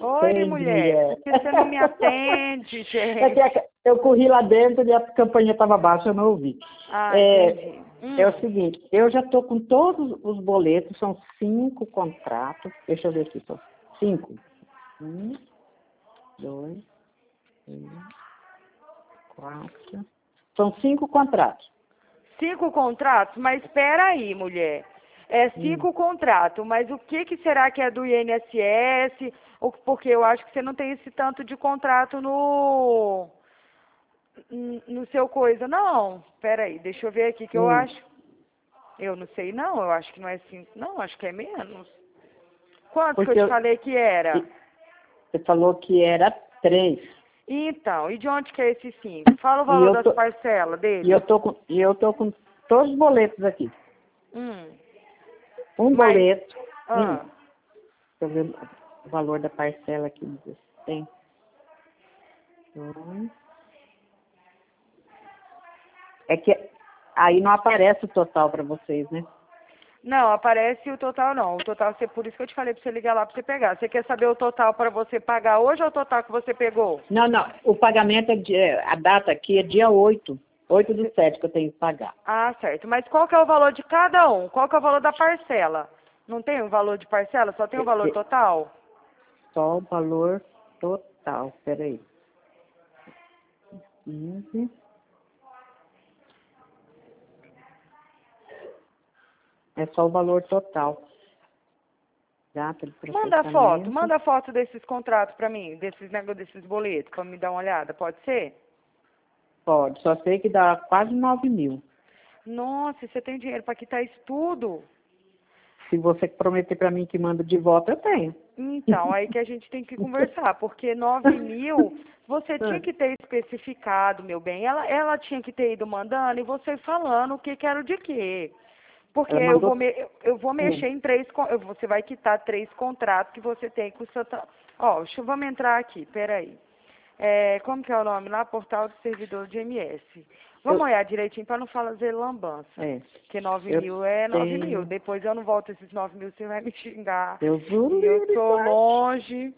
Oi, mulher. Por que você não me atende, gente? É que eu corri lá dentro e a campainha estava baixa, eu não ouvi. Ah, entendi. É o seguinte, eu já estou com todos os boletos, são 5 contratos. Deixa eu ver aqui, são 5. 1, 2, 3, 4. São 5 contratos. 5 contratos? Mas espera aí, mulher. É 5 contratos, mas o que será que é do INSS? Porque eu acho que você não tem esse tanto de contrato no seu coisa. Não, espera aí, deixa eu ver aqui que eu acho. Eu não sei não, eu acho que não é 5, não, acho que é menos. Quantos que eu te falei que era? Você falou que era 3. Então, e de onde que é esse 5? Fala o valor das parcelas dele. E eu tô com todos os boletos aqui. Boleto. Deixa eu ver o valor da parcela aqui. Tem. É que aí não aparece o total para vocês, né? Não, aparece o total não. O total, por isso que eu te falei para você ligar lá para você pegar. Você quer saber o total para você pagar hoje ou o total que você pegou? Não, o pagamento a data aqui é dia 8/7 que eu tenho que pagar. Ah, certo. Mas qual que é o valor de cada um? Qual que é o valor da parcela? Não tem o valor de parcela? Só tem o valor total? Só o valor total, peraí. 15. É só o valor total. Data de processamento. Manda foto desses contratos para mim, desses boletos, para me dar uma olhada, pode ser? Pode, só sei que dá quase 9.000. Nossa, você tem dinheiro para quitar isso tudo? Se você prometer para mim que manda de volta, eu tenho. Então, aí que a gente tem que conversar, porque 9.000, você tinha que ter especificado, meu bem. Ela tinha que ter ido mandando e você falando o que era o de quê. Porque eu vou mexer em 3, você vai quitar 3 contratos que você tem com o Santa... Ó, vamos entrar aqui, peraí. Como que é o nome lá? Portal do Servidor de MS. Vamos olhar direitinho para não fazer lambança. Porque 9.000 é 9.000. Depois eu não volto esses 9.000, você vai me xingar. Eu juro. E eu tô longe.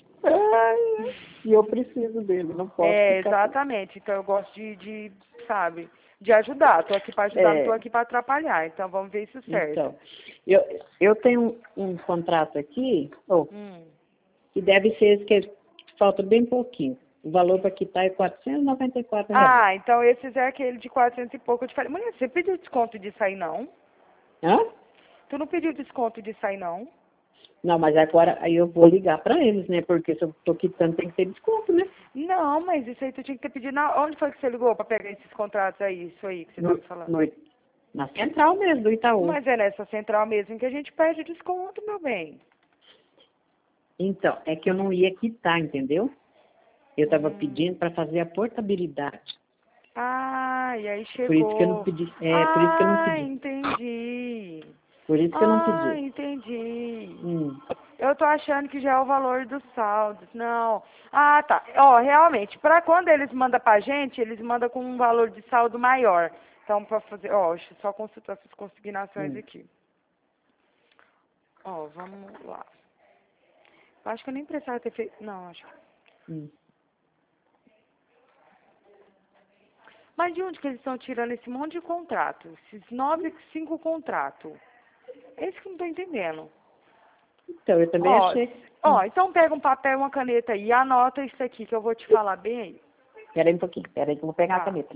E eu preciso dele, não posso ficar... Exatamente. Então eu gosto de sabe, de ajudar. Tô aqui para ajudar, não tô aqui para atrapalhar. Então vamos ver isso certo. Então, eu tenho um contrato aqui, que deve ser esse que falta bem pouquinho. O valor para quitar é R$494. Ah, então esses é aquele de 400 e pouco. Eu te falei, mulher, você pediu desconto disso aí, não? Hã? Tu não pediu desconto disso aí, não? Não, mas agora aí eu vou ligar para eles, né? Porque se eu tô quitando tem que ter desconto, né? Não, mas isso aí tu tinha que ter pedido. Onde foi que você ligou para pegar esses contratos aí, isso aí que você tá me falando? Na central mesmo, do Itaú. Mas é nessa central mesmo que a gente pede desconto, meu bem. Então, é que eu não ia quitar, entendeu? Eu estava pedindo para fazer a portabilidade. Ah, e aí chegou. Por isso que eu não pedi. Por isso que eu não pedi. Entendi. Por isso que eu não pedi. Entendi. Eu tô achando que já é o valor dos saldos. Não. Ah, tá. Ó, realmente, para quando eles mandam pra gente, eles mandam com um valor de saldo maior. Então, para fazer, deixa eu só consultar essas consignações aqui. Ó, vamos lá. Eu acho que eu nem precisava ter feito. Não, acho que. Mas de onde que eles estão tirando esse monte de contrato? Esses 5 contratos? É isso que eu não tô entendendo. Então, eu também achei. Então pega um papel e uma caneta aí e anota isso aqui que eu vou te falar bem aí. Espera aí um pouquinho, espera aí que eu vou pegar a caneta.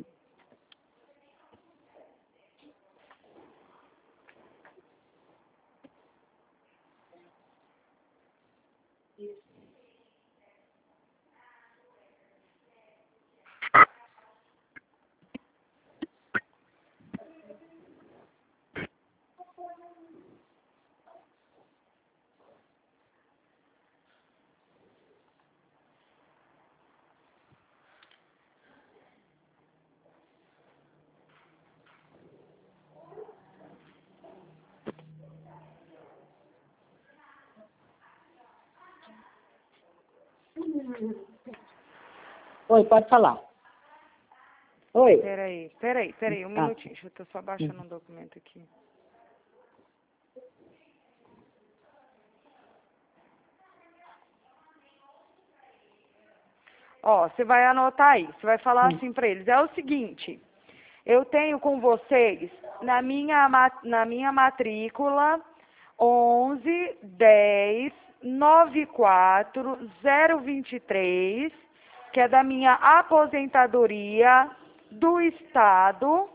Oi, pode falar. Oi. Peraí, um minutinho. Deixa eu tô só baixando um documento aqui. Ó, você vai anotar aí, você vai falar assim para eles. É o seguinte, eu tenho com vocês, na minha matrícula, 11.10.94.023, que é da minha aposentadoria do Estado.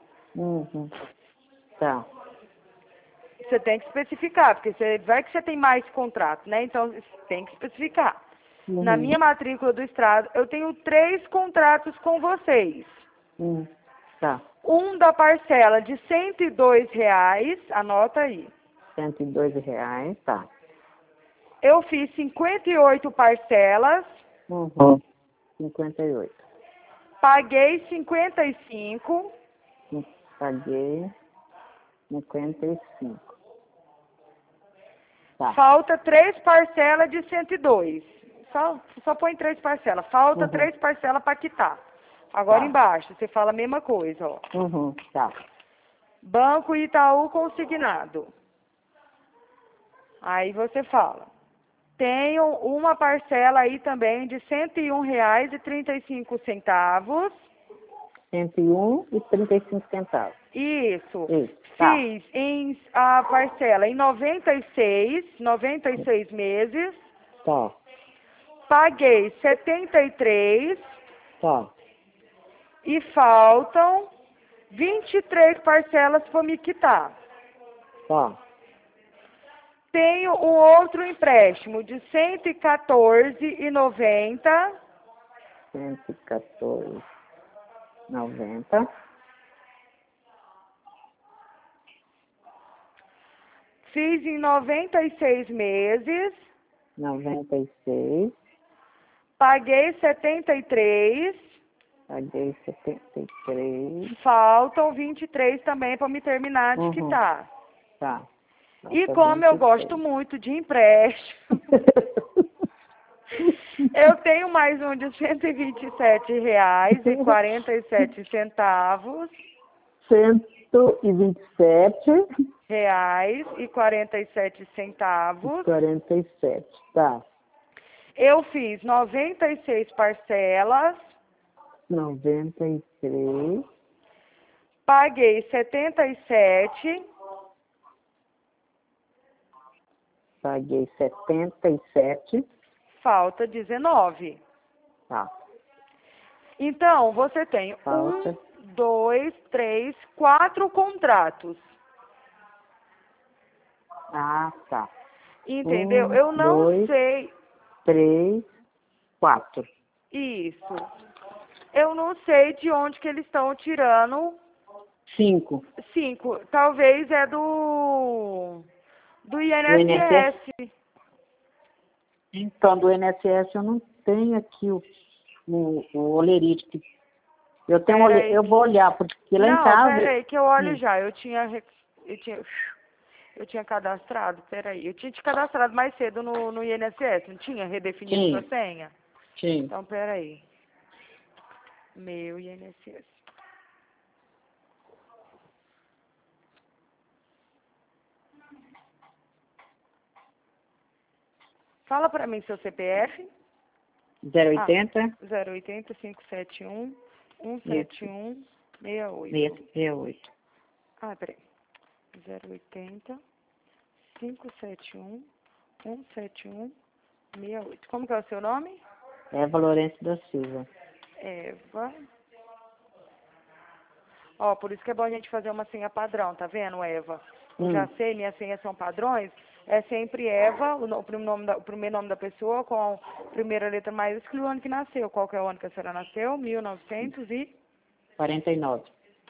Tá. Você tem que especificar, porque vai que você tem mais contrato, né? Então, tem que especificar. Na minha matrícula do Estado, eu tenho 3 contratos com vocês. Tá. Um da parcela de R$ 102, anota aí. R$ 102, tá. Eu fiz 58 parcelas. 58. Paguei 55. Paguei 55. Tá. Falta 3 parcelas de 102. Só põe 3 parcelas. Falta 3 parcelas para quitar. Agora embaixo, você fala a mesma coisa, ó. Tá. Banco Itaú consignado. Aí você fala. Tenho uma parcela aí também de R$ 101,35. 101,35. Isso. Tá. Fiz a parcela em 96 meses. Tá. Paguei 73. Tá. E faltam 23 parcelas para me quitar. Tá. Tenho um outro empréstimo de R$ 114,90. 114,90. Fiz em 96 meses. 96. Paguei 73. Paguei 73. Faltam 23 também para me terminar de quitar. Tá. E como eu gosto muito de empréstimo, eu tenho mais um de R$ 127,47. 127. R$127,47. 47. Tá. Eu fiz 96 parcelas. 93. Paguei 77. Paguei 77. Falta 19. Tá. Então, você tem Falta. 1, 2, 3, 4 contratos. Ah, tá. Entendeu? 1, Eu não 2, sei. 3, 4. Isso. Eu não sei de onde que eles estão tirando 5. 5. Talvez é do INSS? INSS. Então, do INSS eu não tenho aqui o olerite. Eu tenho eu vou olhar, porque lá em casa... Não, peraí, que eu olho já. Eu tinha cadastrado, peraí. Eu tinha te cadastrado mais cedo no INSS, não tinha redefinido sua senha? Sim. Então, peraí. Meu INSS. Fala pra mim seu CPF. 080? 080 571 171 68. 68. Ah, peraí. 080 571 171 68. Como que é o seu nome? Eva Lourenço da Silva. Eva. Ó, por isso que é bom a gente fazer uma senha padrão, tá vendo, Eva? Eu já sei, minhas senhas são padrões. É sempre Eva, o primeiro nome da pessoa, com a primeira letra maiúscula e o ano que nasceu. Qual que é o ano que a senhora nasceu? 49.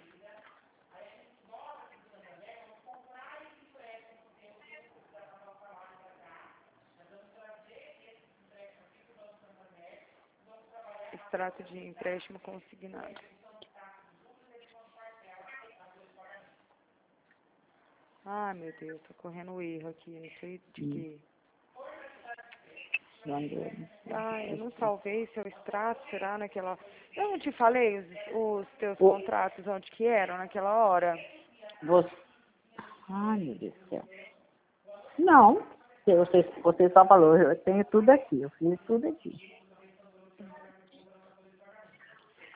Extrato de empréstimo consignado. Ai, meu Deus, tô correndo erro aqui, não sei de quê. Eu não salvei seu extrato, será naquela... Eu não te falei os teus contratos onde que eram naquela hora? Ai, meu Deus do céu. Não, você só falou, eu tenho tudo aqui, eu fiz tudo aqui.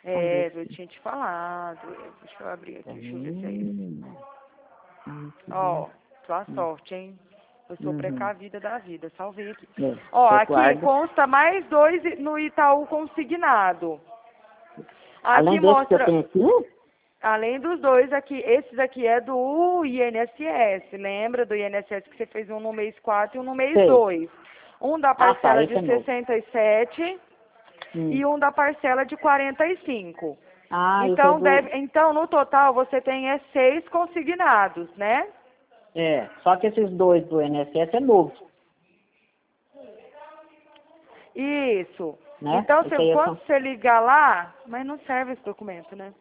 É, eu tinha te falado. Deixa eu abrir aqui, deixa eu ver se é isso. Ó, sua sorte, hein? Eu sou precavida da vida, salvei aqui. Ó, aqui consta mais 2 no Itaú consignado. Além Aqui desse que eu mostra, tenho aqui? além dos 2 aqui, esses aqui é do INSS, lembra do INSS que você fez um no mês 4 e um no mês 2. Um da parcela esse de é novo. 67 e um da parcela de 45. Ah, Então, isso é então, no total, você tem 6 consignados, né? só que esses 2 do INSS é novo, Isso. né? Então, Esse aí quando você ligar lá, mas não serve esse documento, né?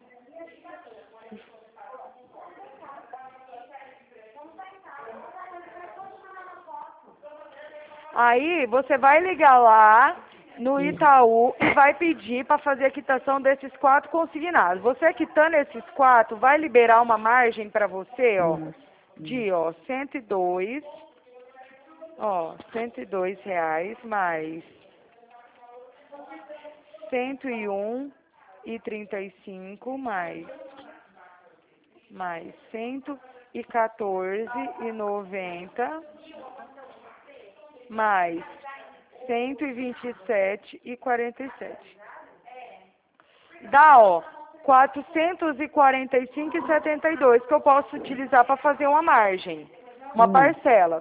Aí, você vai ligar lá no Itaú e vai pedir para fazer a quitação desses 4 consignados. Você quitando esses 4, vai liberar uma margem para você, ó, de, ó, 102, ó, R$ 102 mais 101,35 mais 114,90 mais 127,47. Dá, ó, 445,72 que eu posso utilizar para fazer uma margem, uma parcela.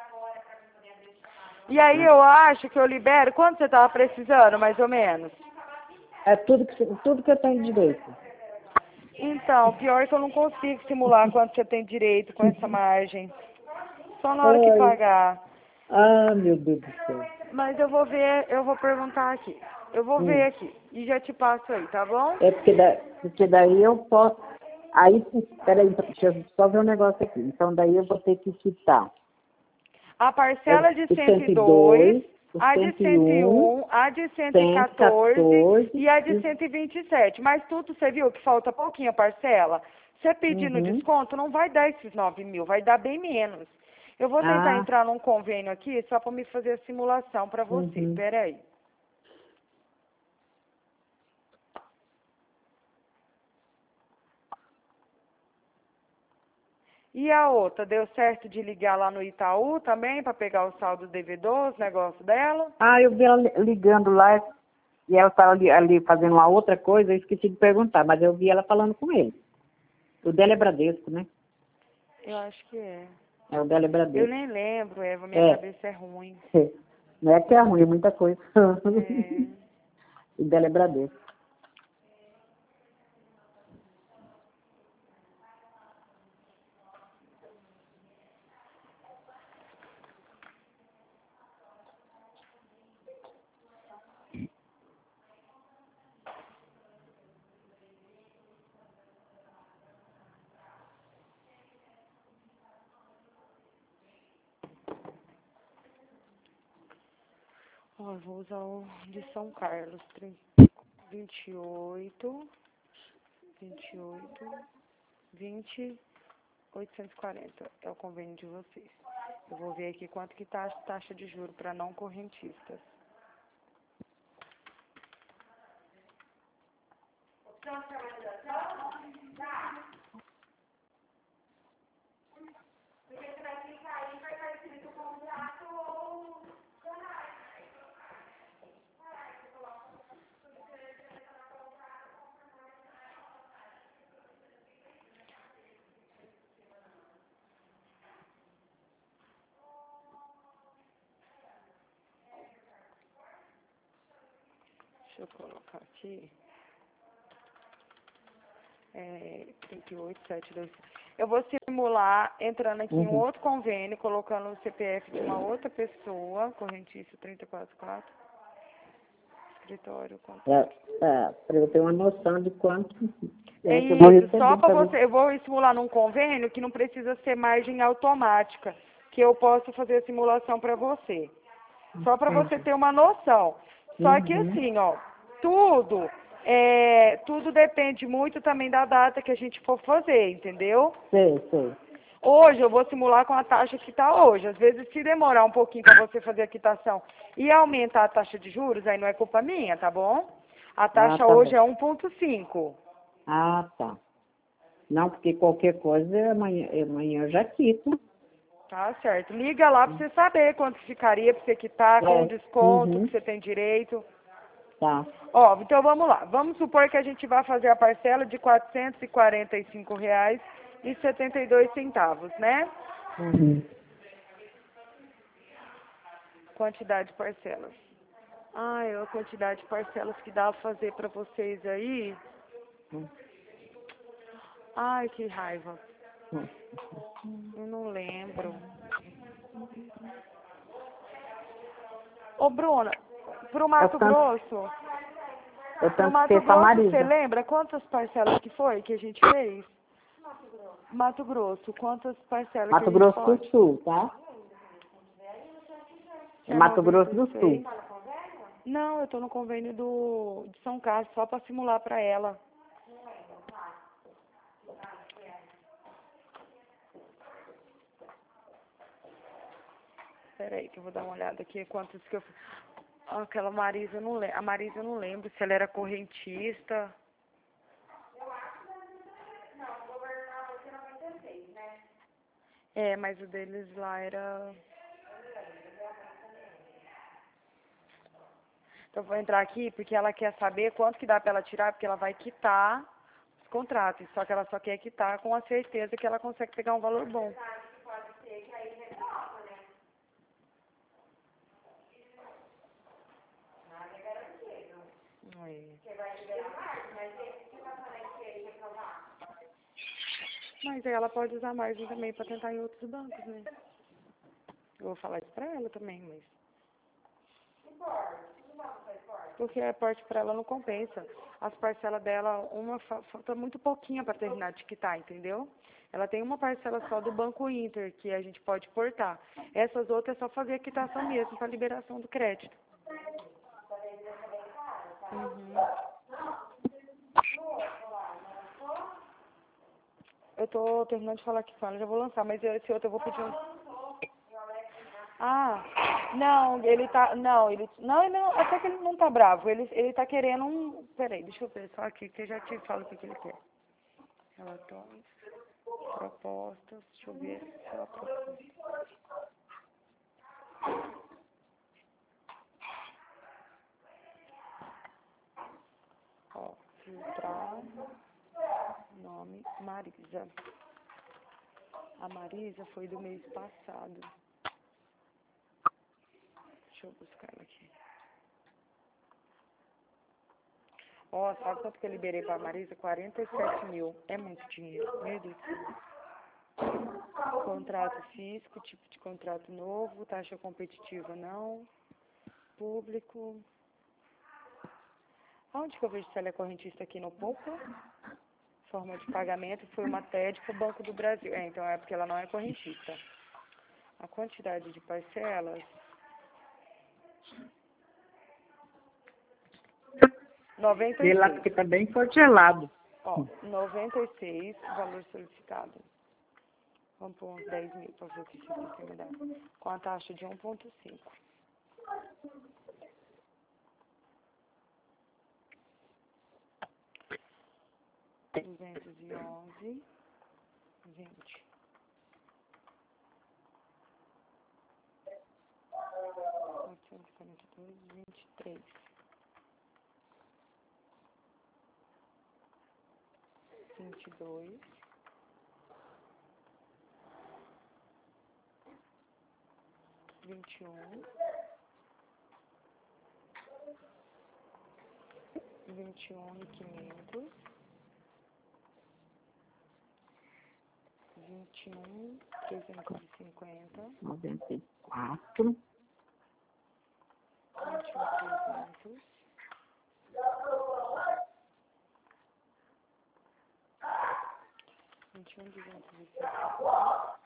E aí eu acho que eu libero, quanto você estava precisando, mais ou menos? é tudo que eu tenho direito. Então, pior é que eu não consigo simular quanto você tem direito com essa margem. Só na hora que pagar. Ah, meu Deus do céu. Mas eu vou ver, eu vou perguntar aqui. Eu vou ver aqui e já te passo aí, tá bom? É porque daí eu posso... Aí, peraí, deixa eu só ver um negócio aqui. Então, daí eu vou ter que quitar A parcela de o 102, 102, a de 101, a de 114 e a de 127. Mas tudo, você viu que falta pouquinho a parcela? Você pedindo desconto, não vai dar esses 9 mil, vai dar bem menos. Eu vou tentar entrar num convênio aqui só para me fazer a simulação para você. Peraí. E a outra, deu certo de ligar lá no Itaú também para pegar o saldo devedor, os negócios dela? Ah, eu vi ela ligando lá e ela estava ali fazendo uma outra coisa, eu esqueci de perguntar, mas eu vi ela falando com ele. O dela é Bradesco, né? Eu acho que é. O dela é Eu Bradesco. nem lembro, Eva, minha cabeça é ruim. Não é que é ruim, é muita coisa. É. O dela é Bradesco. Ó, eu vou usar o de São Carlos, 28, 20, 840. É o convênio de vocês. Eu vou ver aqui quanto que tá a taxa de juro para não correntistas. Deixa eu colocar aqui. 38,725. Eu vou simular entrando aqui em um outro convênio, colocando o CPF de uma outra pessoa, correntista 344, escritório, contato. Para eu ter uma noção de quanto É que eu vou isso, receber. só para você, eu vou simular num convênio que não precisa ser margem automática, que eu posso fazer a simulação para você. Só para você ter uma noção. Só que assim, ó, tudo depende muito também da data que a gente for fazer, entendeu? Sei. Hoje eu vou simular com a taxa que está hoje. Às vezes, se demorar um pouquinho para você fazer a quitação e aumentar a taxa de juros, aí não é culpa minha, tá bom? A taxa tá hoje bom. é 1,5. Ah, tá. Não, porque qualquer coisa, amanhã eu já quito. Tá certo. Liga lá pra você saber quanto ficaria pra você quitar, com É. desconto Uhum. que você tem direito. Tá. Ó, então vamos lá. Vamos supor que a gente vai fazer a parcela de R$ 445,72, né? Uhum. Quantidade de parcelas. Ai, a quantidade de parcelas que dá pra fazer pra vocês aí. Ai, que raiva. Eu não lembro. Ô, Bruna, pro Mato Grosso, Eu pro tanto Mato ter pra Grosso, você Marisa. lembra quantas parcelas que foi que a gente fez? Mato Grosso, quantas parcelas que a Mato gente Grosso do pode? Sul, tá? É É Mato Grosso do 96. Sul. Não, eu tô no convênio de São Carlos, só pra simular pra ela. Peraí, que eu vou dar uma olhada aqui, quantos que eu... Aquela Marisa, eu não lembro. A Marisa, eu não lembro se ela era correntista. É, mas o deles lá era... Então, eu vou entrar aqui porque ela quer saber quanto que dá pra ela tirar, porque ela vai quitar os contratos. Só que ela só quer quitar com a certeza que ela consegue pegar um valor bom. Aí. Mas aí ela pode usar margem também pra tentar em outros bancos, né? Eu vou falar isso pra ela também, mas... Porque a parte pra ela não compensa. As parcelas dela, falta muito pouquinho pra terminar de quitar, entendeu? Ela tem uma parcela só do Banco Inter, que a gente pode portar. Essas outras é só fazer a quitação mesmo, pra liberação do crédito. Uhum. Eu tô terminando de falar aqui com ela, já vou lançar, mas esse outro eu vou pedir um... Ah, não, ele tá... Não, até que ele não tá bravo. Ele tá querendo um... Peraí, deixa eu ver só aqui, que eu já te falo o que ele quer. Relatórios, propostas, deixa eu ver se ela propôs. Ó, filtrar, nome, Marisa. A Marisa foi do mês passado. Deixa eu buscar ela aqui. Ó, sabe quanto que eu liberei pra Marisa? 47 mil. É muito dinheiro. Meu Deus do céu. Contrato físico, tipo de contrato novo, taxa competitiva não. Público. Aonde que eu vejo se ela é correntista aqui no Poupa? Forma de pagamento foi uma TED pro Banco do Brasil. É, então é porque ela não é correntista. A quantidade de parcelas... 96. Vê lá porque tá bem congelado. Ó, 96, valor solicitado. Vamos por uns 10 mil para ver o que esse sistema dá. Com a taxa de 1,5. R$ 211, 20. 442, 23. 22. 21. 21.500. 21.350. 94. 21.300. 21.250.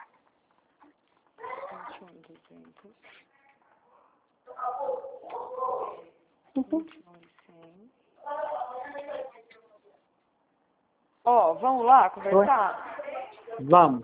21.200. 21.100. Ó, vamos lá conversar? Vamos.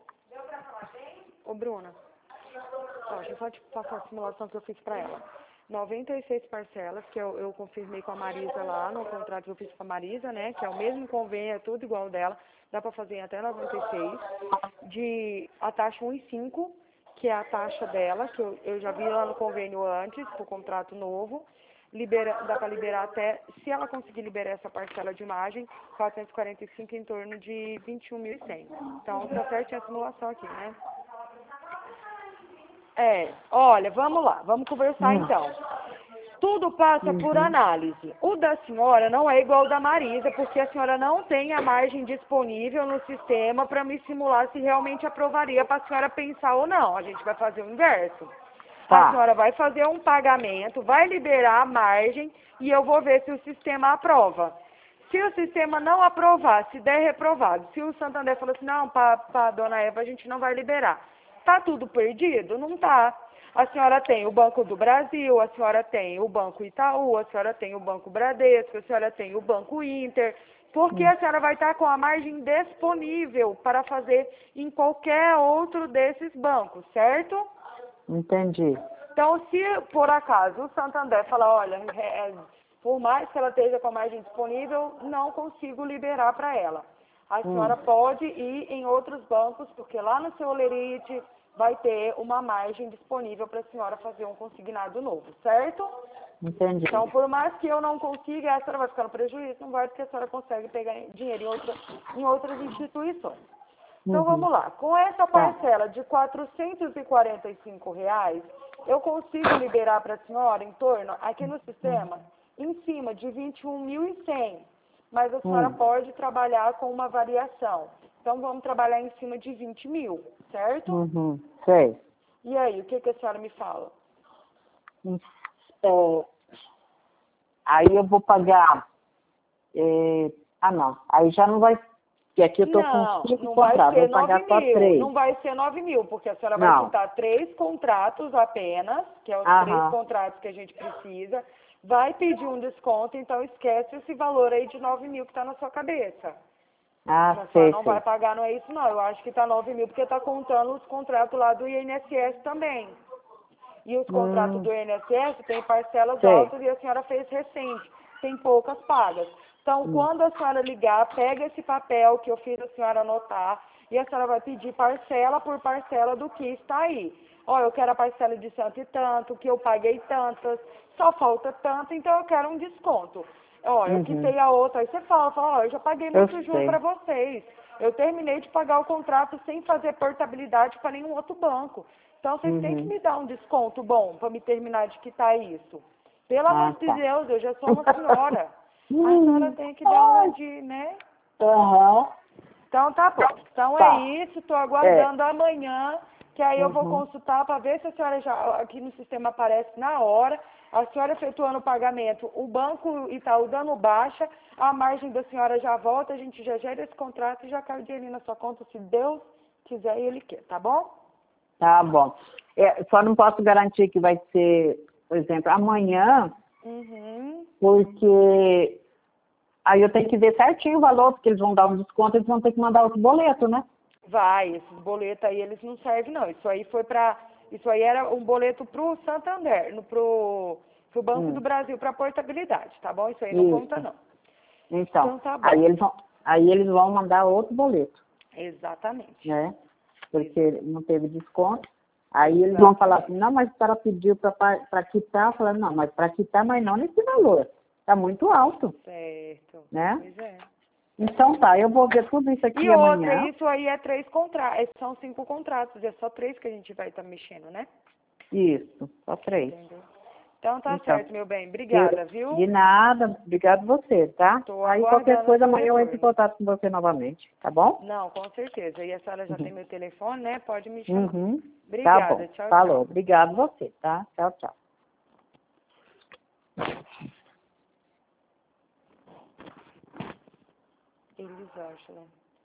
Ô, Bruna. Ó, deixa eu só te passar a simulação que eu fiz pra ela. 96 parcelas, que eu confirmei com a Marisa lá, no contrato que eu fiz com a Marisa, né? Que é o mesmo convênio, é tudo igual dela. Dá para fazer em até 96. De a taxa 1,5, que é a taxa dela, que eu já vi lá no convênio antes, pro contrato novo. Dá para liberar até, se ela conseguir liberar essa parcela de imagem, 445 em torno de 21.100. Então, tá certinho a simulação aqui, né? Olha, vamos lá, vamos conversar então. Tudo passa por análise. O da senhora não é igual ao da Marisa, porque a senhora não tem a margem disponível no sistema para me simular se realmente aprovaria para a senhora pensar ou não. A gente vai fazer o inverso. Tá. A senhora vai fazer um pagamento, vai liberar a margem e eu vou ver se o sistema aprova. Se o sistema não aprovar, se der reprovado, se o Santander falou assim, não, para dona Eva a gente não vai liberar. Tá tudo perdido? Não tá. A senhora tem o Banco do Brasil, a senhora tem o Banco Itaú, a senhora tem o Banco Bradesco, a senhora tem o Banco Inter, porque a senhora vai estar com a margem disponível para fazer em qualquer outro desses bancos, certo? Entendi. Então, se por acaso o Santander falar, olha, por mais que ela esteja com a margem disponível, não consigo liberar para ela. A senhora pode ir em outros bancos, porque lá no seu Olerite vai ter uma margem disponível para a senhora fazer um consignado novo, certo? Entendi. Então, por mais que eu não consiga, a senhora vai ficar no prejuízo, não vai, porque a senhora consegue pegar dinheiro em outras instituições. Então, vamos lá. Com essa parcela de R$ 445, eu consigo liberar para a senhora em torno, aqui no sistema, em cima de 21.100. Mas a senhora pode trabalhar com uma variação. Então, vamos trabalhar em cima de 20 mil, certo? Sei. E aí, o que a senhora me fala? Aí eu vou pagar... não. Aí já não vai... Porque aqui eu tô com 5 contratos, vou pagar só 3. Não vai ser 9 mil, porque a senhora vai quitar 3 contratos apenas, que é os 3 contratos que a gente precisa, vai pedir um desconto, então esquece esse valor aí de 9 mil que está na sua cabeça. A senhora não vai pagar, não é isso não, eu acho que está 9 mil porque está contando os contratos lá do INSS também. E os contratos do INSS tem parcelas altas e a senhora fez recente, tem poucas pagas. Então, quando a senhora ligar, pega esse papel que eu fiz a senhora anotar e a senhora vai pedir parcela por parcela do que está aí. Ó, eu quero a parcela de tanto e tanto, que eu paguei tantas, só falta tanto, então eu quero um desconto. Ó, eu quitei a outra. Aí você fala, ó, eu já paguei muito juro para vocês. Eu terminei de pagar o contrato sem fazer portabilidade para nenhum outro banco. Então, vocês têm que me dar um desconto bom para me terminar de quitar isso. Pelo amor de Deus, eu já sou uma senhora. A senhora tem que dar uma de, né? Então, tá bom. Então, é isso. Estou aguardando amanhã, que aí eu vou consultar para ver se a senhora já, aqui no sistema aparece na hora, a senhora efetuando o pagamento, o Banco Itaú dando baixa, a margem da senhora já volta, a gente já gera esse contrato e já cai o dinheirinho na sua conta, se Deus quiser e Ele quer, tá bom? Tá bom. Só não posso garantir que vai ser, por exemplo, amanhã, porque aí eu tenho que ver certinho o valor, porque eles vão dar um desconto, eles vão ter que mandar outro boleto, né? Vai, esses boletos aí, eles não servem não. Isso aí era um boleto pro Santander, pro Banco do Brasil, para portabilidade, tá bom? Isso aí não conta não. Então tá bom. aí eles vão mandar outro boleto. Exatamente. Né? Porque não teve desconto. Aí eles vão falar assim, não, mas o cara pediu para quitar. Eu falo, não, mas para quitar, mas não nesse valor. Está muito alto. Certo. Né? Pois é. Então tá, eu vou ver tudo isso aqui amanhã. E outra, isso aí é 3 contratos, são 5 contratos, é só 3 que a gente vai estar mexendo, né? Isso, só 3. Entendeu? Então tá certo, meu bem. Obrigada, viu? De nada, obrigado você, tá? Aí qualquer coisa amanhã eu entro em contato com você novamente, tá bom? Não, com certeza. E a senhora já tem meu telefone, né? Pode me chamar. Obrigada, tá bom. Tchau, falou. tchau. Obrigado você, tá? Tchau, tchau. Eles acham, né?